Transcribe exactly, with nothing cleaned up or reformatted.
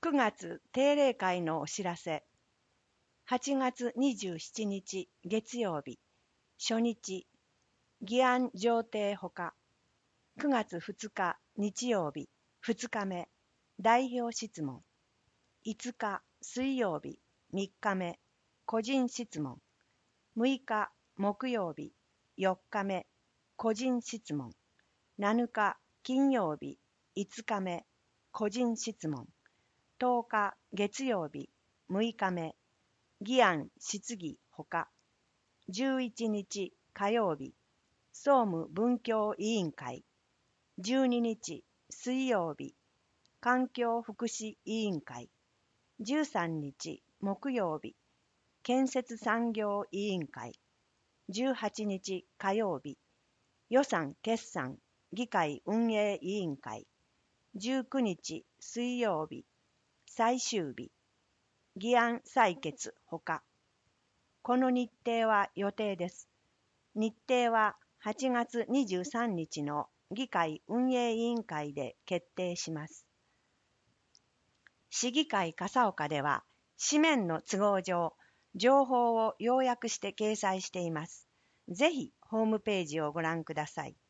くがつ定例会のお知らせ。はちがつにじゅうしちにち月曜日、初日、議案上呈ほか。くがつふつか日曜日、ふつかめ、代表質問。いつか水曜日、みっかめ、個人質問。むいか木曜日、よっかめ、個人質問。なのか金曜日、いつかめ、個人質問。とおか月曜日、むいかめ、議案質疑ほか。じゅういちにち火曜日、総務文教委員会。じゅうににち水曜日、環境福祉委員会。じゅうさんにち木曜日、建設産業委員会。じゅうはちにち火曜日、予算決算議会運営委員会。じゅうくにち水曜日、最終日、議案採決ほか。この日程は予定です。日程ははちがつにじゅうさんにちの議会運営委員会で決定します。市議会笠岡では、紙面の都合上、情報を要約して掲載しています。ぜひホームページをご覧ください。